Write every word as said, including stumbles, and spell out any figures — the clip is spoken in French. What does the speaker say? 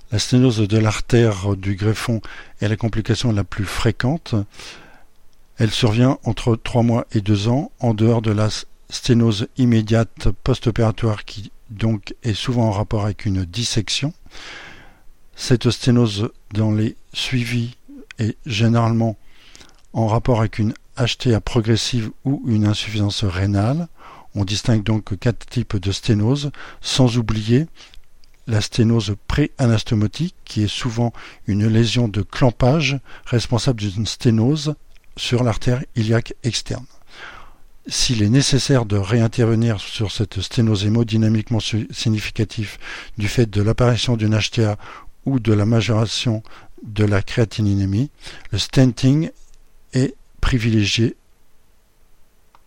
La sténose de l'artère du greffon est la complication la plus fréquente. Elle survient entre trois mois et deux ans, en dehors de la sténose immédiate post-opératoire qui donc est souvent en rapport avec une dissection. Cette sténose dans les suivis est généralement en rapport avec une H T A progressive ou une insuffisance rénale. On distingue donc quatre types de sténose, sans oublier la sténose pré-anastomotique qui est souvent une lésion de clampage responsable d'une sténose sur l'artère iliaque externe. S'il est nécessaire de réintervenir sur cette sténose hémodynamiquement significative du fait de l'apparition d'une H T A ou de la majoration de la créatininémie, le stenting est privilégié